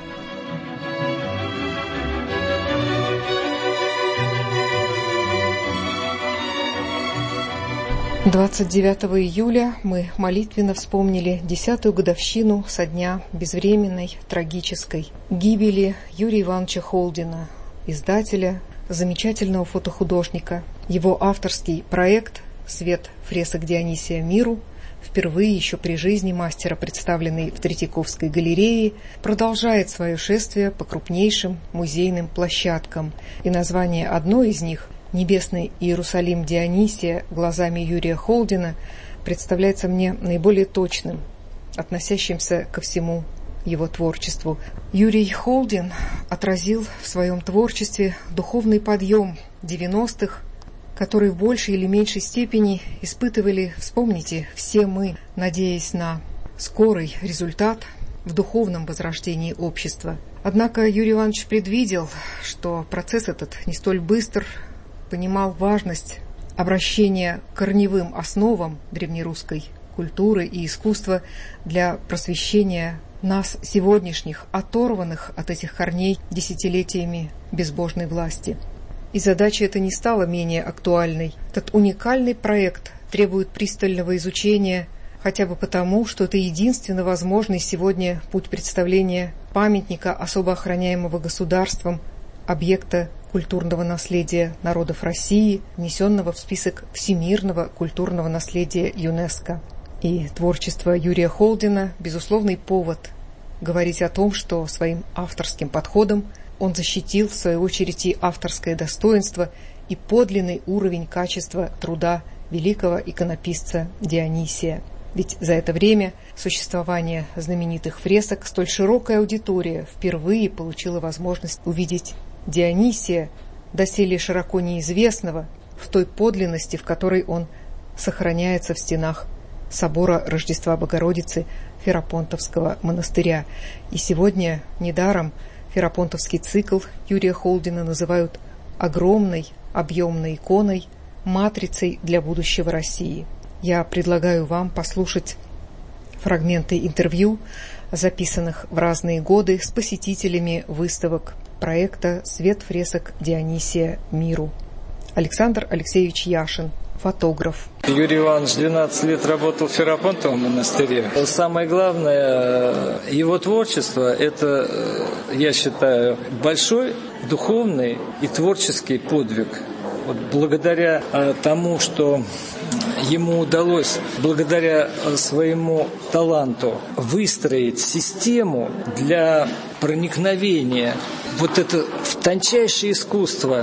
— 29 июля мы молитвенно вспомнили 10-ю годовщину со дня безвременной, трагической гибели Юрия Ивановича Холдина, издателя, замечательного фотохудожника. Его авторский проект «Свет фресок Дионисия миру», впервые еще при жизни мастера, представленный в Третьяковской галерее, продолжает свое шествие по крупнейшим музейным площадкам. И название одной из них «Небесный Иерусалим Дионисия глазами Юрия Холдина» представляется мне наиболее точным, относящимся ко всему его творчеству. Юрий Холдин отразил в своем творчестве духовный подъем 90-х, который в большей или меньшей степени испытывали, вспомните, все мы, надеясь на скорый результат в духовном возрождении общества. Однако Юрий Иванович предвидел, что процесс этот не столь быстр, понимал важность обращения к корневым основам древнерусской культуры и искусства для просвещения нас, сегодняшних, оторванных от этих корней десятилетиями безбожной власти. И задача эта не стала менее актуальной. Этот уникальный проект требует пристального изучения, хотя бы потому, что это единственно возможный сегодня путь представления памятника, особо охраняемого государством, объекта культурного наследия народов России, внесенного в список всемирного культурного наследия ЮНЕСКО. И творчество Юрия Холдина – безусловный повод говорить о том, что своим авторским подходом он защитил, в свою очередь, и авторское достоинство, и подлинный уровень качества труда великого иконописца Дионисия. Ведь за это время существования знаменитых фресок столь широкая аудитория впервые получила возможность увидеть Дионисия, доселе широко неизвестного, в той подлинности, в которой он сохраняется в стенах собора Рождества Богородицы Ферапонтовского монастыря. И сегодня недаром Ферапонтовский цикл Юрия Холдина называют огромной объемной иконой, матрицей для будущего России. Я предлагаю вам послушать фрагменты интервью, записанных в разные годы с посетителями выставок проекта «Свет фресок Дионисия миру». Александр Алексеевич Яшин, фотограф. Юрий Иванович 12 лет работал в Ферапонтовом монастыре. Самое главное, его творчество – это, я считаю, большой духовный и творческий подвиг. Вот благодаря тому, что ему удалось, благодаря своему таланту, выстроить систему для проникновения вот это в тончайшее искусство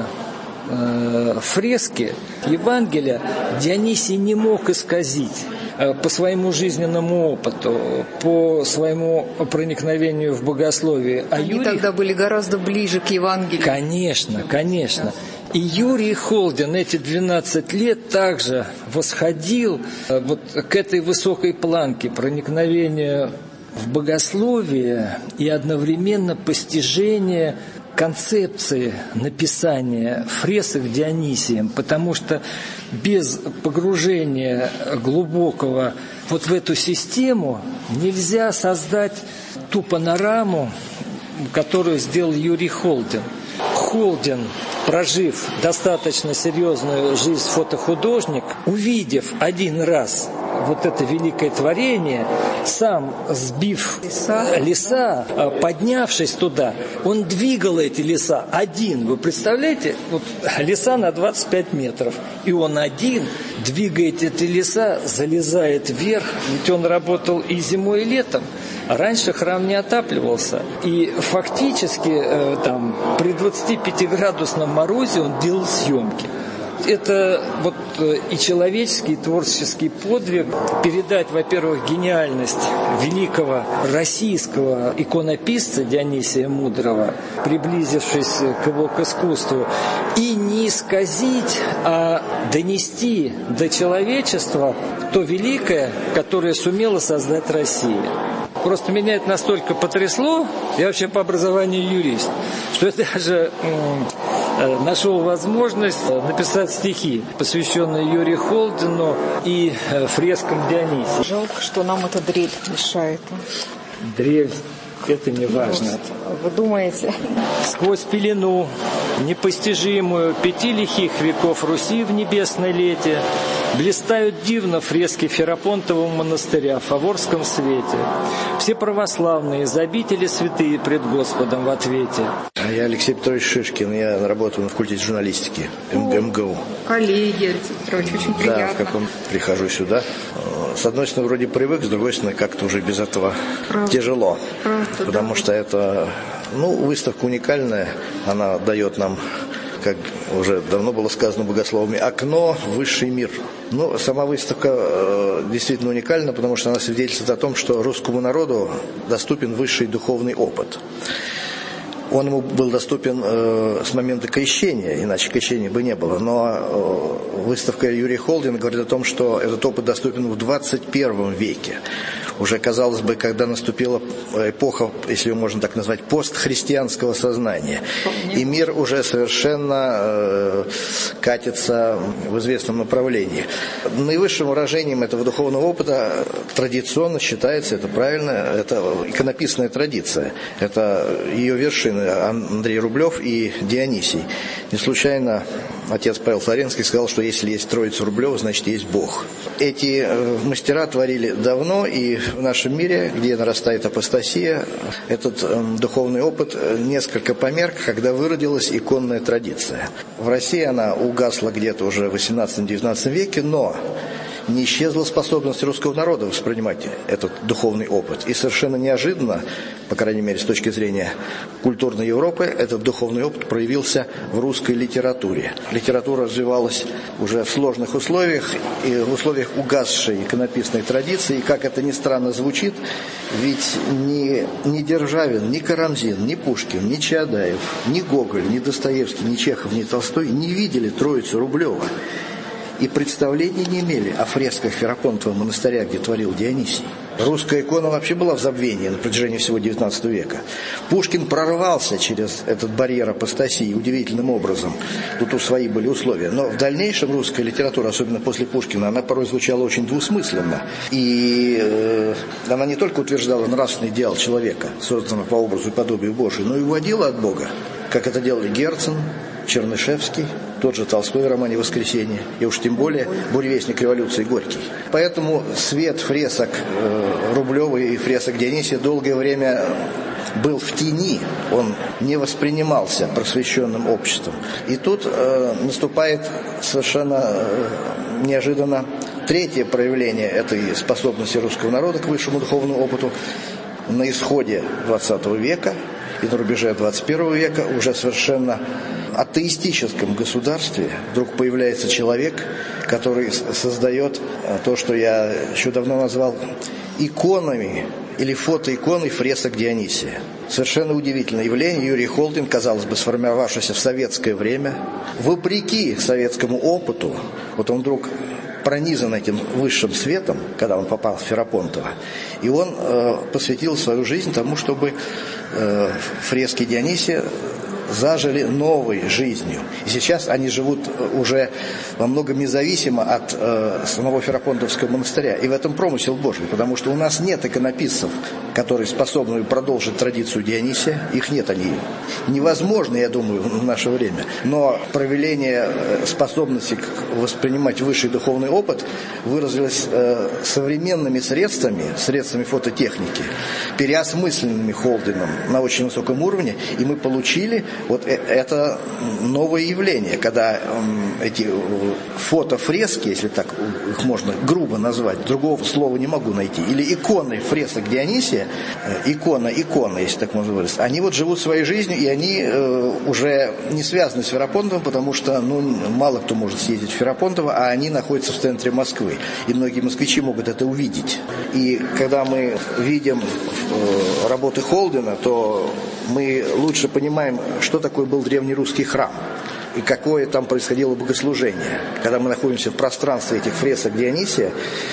фрески Евангелия, Дионисий не мог исказить по своему жизненному опыту, по своему проникновению в богословие. А Они тогда были гораздо ближе к Евангелию. Конечно, конечно. И Юрий Холдин эти 12 лет также восходил вот к этой высокой планке проникновения в богословие и одновременно постижения концепции написания фресок Дионисием, потому что без погружения глубокого вот в эту систему нельзя создать ту панораму, которую сделал Юрий Холдин. Холдин, прожив достаточно серьезную жизнь фотохудожник, увидев один раз вот это великое творение, сам сбив леса, поднявшись туда, он двигал эти леса один. Вы представляете? Вот леса на 25 метров. И он один двигает эти леса, залезает вверх. Ведь он работал и зимой, и летом. Раньше храм не отапливался. И фактически там при 25-градусном морозе он делал съемки. Это вот и человеческий, и творческий подвиг передать, во-первых, гениальность великого российского иконописца Дионисия Мудрого, приблизившись к его к искусству, и не исказить, а донести до человечества то великое, которое сумела создать Россия. Просто меня это настолько потрясло, я вообще по образованию юрист, что я даже нашел возможность написать стихи, посвященные Юрию Холдену и фрескам Дионисия. Жалко, что нам эта дрель мешает. Дрель, это не важно. Вы думаете? Сквозь пелену непостижимую 5 лихих веков Руси в небесной лете блистают дивно фрески Ферапонтового монастыря в Фаворском свете. Все православные, из обители святые пред Господом в ответе. Я Алексей Петрович Шишкин, я работаю на факультете журналистики МГУ. Коллеги, Алексей Петрович, очень приятно. Да, как прихожу сюда. С одной стороны, вроде привык, с другой стороны, как-то уже без этого тяжело. Потому что это, выставка уникальная, она дает нам, как уже давно было сказано богословами, окно в высший мир. Сама выставка действительно уникальна, потому что она свидетельствует о том, что русскому народу доступен высший духовный опыт. Он ему был доступен с момента крещения, иначе крещения бы не было. Но выставка Юрия Холдена говорит о том, что этот опыт доступен в 21 веке. Уже, казалось бы, когда наступила эпоха, если ее можно так назвать, постхристианского сознания. И мир уже совершенно катится в известном направлении. Наивысшим выражением этого духовного опыта традиционно считается, это правильно, это иконописная традиция. Это ее вершины Андрей Рублев и Дионисий. Не случайно отец Павел Флоренский сказал, что если есть Троица Рублева, значит есть Бог. Эти мастера творили давно, и в нашем мире, где нарастает апостасия, этот духовный опыт несколько померк, когда выродилась иконная традиция. В России она угасла где-то уже в 18-19 веке, но не исчезла способность русского народа воспринимать этот духовный опыт. И совершенно неожиданно, по крайней мере, с точки зрения культурной Европы, этот духовный опыт проявился в русской литературе. Литература развивалась уже в сложных условиях, и в условиях угасшей иконописной традиции. И как это ни странно звучит, ведь ни Державин, ни Карамзин, ни Пушкин, ни Чаадаев, ни Гоголь, ни Достоевский, ни Чехов, ни Толстой не видели Троицу Рублева. И представления не имели о фресках Ферапонтового монастыря, где творил Дионисий. Русская икона вообще была в забвении на протяжении всего XIX века. Пушкин прорвался через этот барьер апостасии удивительным образом. Тут свои были условия. Но в дальнейшем русская литература, особенно после Пушкина, она порой звучала очень двусмысленно. И она не только утверждала нравственный идеал человека, созданного по образу и подобию Божию, но и уводила от Бога, как это делали Герцен, Чернышевский, тот же Толстой в романе «Воскресенье», и уж тем более буревестник революции Горький. Поэтому свет фресок Рублева и фресок Дионисия долгое время был в тени, он не воспринимался просвещенным обществом. И тут наступает совершенно неожиданно третье проявление этой способности русского народа к высшему духовному опыту на исходе XX века и на рубеже XXI века. Уже совершенно атеистическом государстве вдруг появляется человек, который создает то, что я еще давно назвал иконами или фотоиконой фресок Дионисия. Совершенно удивительное явление. Юрий Холден, казалось бы, сформировавшийся в советское время, вопреки советскому опыту, вот он вдруг пронизан этим высшим светом, когда он попал в Ферапонтово, и он посвятил свою жизнь тому, чтобы фрески Дионисия зажили новой жизнью. И сейчас они живут уже во многом независимо от самого Ферапонтовского монастыря. И в этом промысел Божий, потому что у нас нет иконописцев, которые способны продолжить традицию Дионисия. Их нет, они невозможны, я думаю, в наше время. Но проявление способности воспринимать высший духовный опыт выразилось современными средствами фототехники, переосмысленными Холденом на очень высоком уровне, и мы получили вот это новое явление, когда эти фотофрески, если так их можно грубо назвать, другого слова не могу найти, или иконы фресок Дионисия, икона, если так можно выразить, они вот живут своей жизнью, и они уже не связаны с Ферапонтовым, потому что мало кто может съездить в Ферапонтово, а они находятся в центре Москвы, и многие москвичи могут это увидеть. И когда мы видим работы Холдена, то мы лучше понимаем, что такое был древнерусский храм. и какое там происходило богослужение. Когда мы находимся в пространстве этих фресок Дионисия,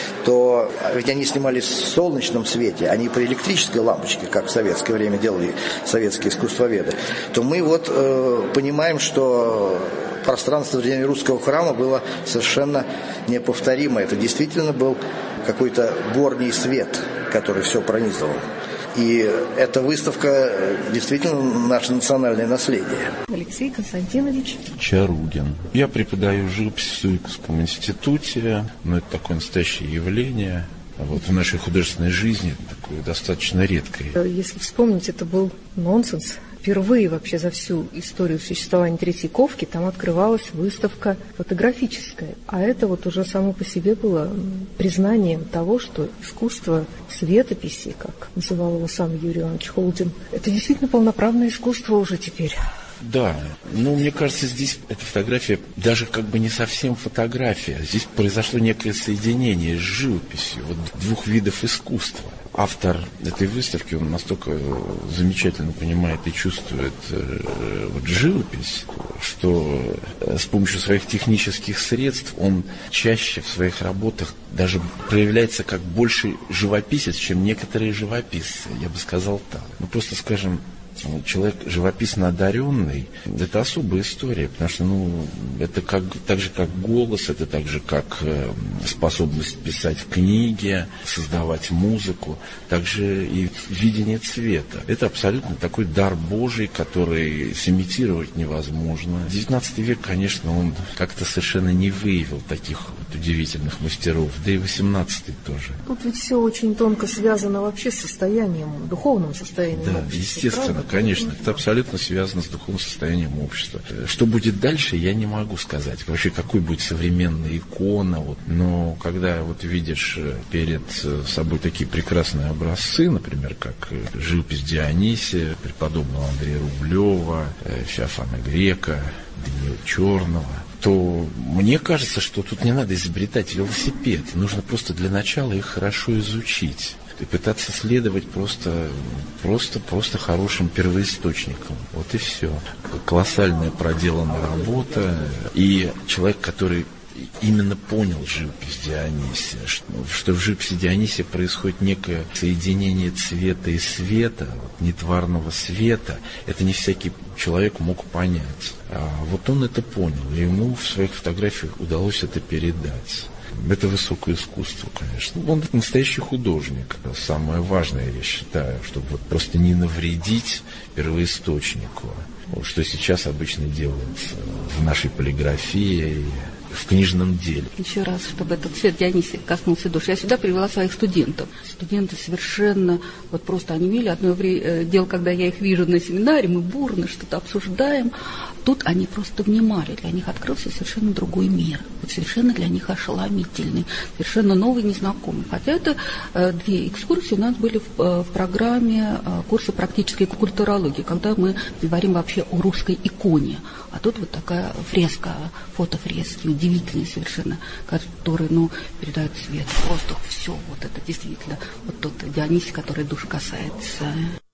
то ведь они снимались в солнечном свете, а не при электрической лампочке, как в советское время делали советские искусствоведы, то мы вот понимаем, что пространство древнерусского храма было совершенно неповторимо. Это действительно был какой-то горний свет, который все пронизывал. И эта выставка действительно наше национальное наследие. Алексей Константинович Чаругин. Я преподаю живопись в Суйковском институте, но это такое настоящее явление. Вот в нашей художественной жизни такое достаточно редкое. Если вспомнить, это был нонсенс. Впервые вообще за всю историю существования Третьяковки там открывалась выставка фотографическая. А это вот уже само по себе было признанием того, что искусство светописи, как называл его сам Юрий Иванович Холдин, это действительно полноправное искусство уже теперь. Да, но мне кажется, здесь эта фотография даже как бы не совсем фотография. Здесь произошло некое соединение с живописью, вот двух видов искусства. Автор этой выставки, он настолько замечательно понимает и чувствует вот живопись, что с помощью своих технических средств он чаще в своих работах даже проявляется как больше живописец, чем некоторые живописцы, я бы сказал так. Ну, просто, скажем, человек живописно одаренный, это особая история, потому что, это так же, как голос, это так же, как способность писать книги, создавать музыку, также и видение цвета. Это абсолютно такой дар Божий, который сымитировать невозможно. XIX век, конечно, он как-то совершенно не выявил таких вот удивительных мастеров, да и XVIII тоже. Тут ведь все очень тонко связано вообще с состоянием, духовным состоянием общества. Да, естественно, правда? Конечно, это абсолютно связано с духовным состоянием общества. Что будет дальше, я не могу сказать. Вообще, какой будет современная икона. Но когда видишь перед собой такие прекрасные образцы, например, как живопись Дионисия, преподобного Андрея Рублева, Феофана Грека, Даниила Черного, то мне кажется, что тут не надо изобретать велосипед. Нужно просто для начала их хорошо изучить. И пытаться следовать просто хорошим первоисточникам. Вот и все. Колоссальная проделанная работа. И человек, который именно понял живопись Дионисия, что в живописи Дионисия происходит некое соединение цвета и света, нетварного света. Это не всякий человек мог понять. А вот он это понял, и ему в своих фотографиях удалось это передать. Это высокое искусство, конечно. Он настоящий художник. Самое важное, я считаю, чтобы просто не навредить первоисточнику, что сейчас обычно делается в нашей полиграфии, в книжном деле. Еще раз, чтобы этот цвет Дионисия коснулся души. Я сюда привела своих студентов. Студенты совершенно просто онемели. Одно дело, когда я их вижу на семинаре, мы бурно что-то обсуждаем. Тут они просто внимали. Для них открылся совершенно другой мир. Совершенно для них ошеломительный. Совершенно новый, незнакомый. Хотя это две экскурсии у нас были в программе курса практической культурологии, когда мы говорим вообще о русской иконе. А тут вот такая фреска, фотофрески, удивительные совершенно, которые, передают свет, воздух, все. Вот это действительно тот Дионисий, который душ касается.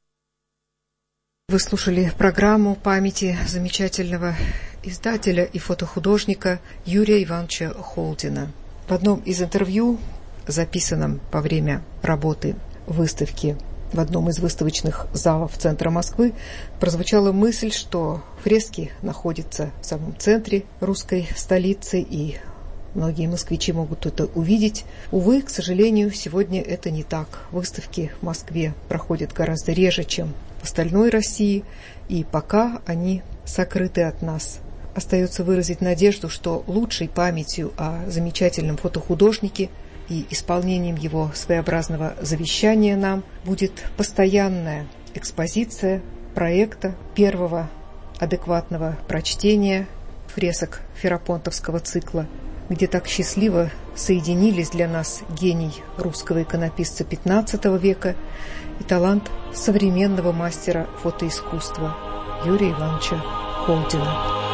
Вы слушали программу памяти замечательного издателя и фотохудожника Юрия Ивановича Холдина. В одном из интервью, записанном во время работы выставки в одном из выставочных залов центра Москвы, прозвучала мысль, что фрески находятся в самом центре русской столицы, и многие москвичи могут это увидеть. Увы, к сожалению, сегодня это не так. Выставки в Москве проходят гораздо реже, чем в остальной России, и пока они сокрыты от нас. Остается выразить надежду, что лучшей памятью о замечательном фотохудожнике и исполнением его своеобразного завещания нам будет постоянная экспозиция проекта первого адекватного прочтения фресок Ферапонтовского цикла, где так счастливо соединились для нас гений русского иконописца XV века и талант современного мастера фотоискусства Юрия Ивановича Холдина.